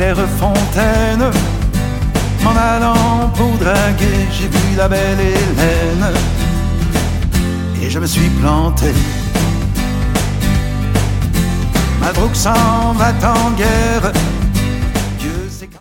Clairefontaine. M'en allant pour draguer, j'ai vu la belle Hélène et je me suis planté. Ma drogue s'en va en guerre,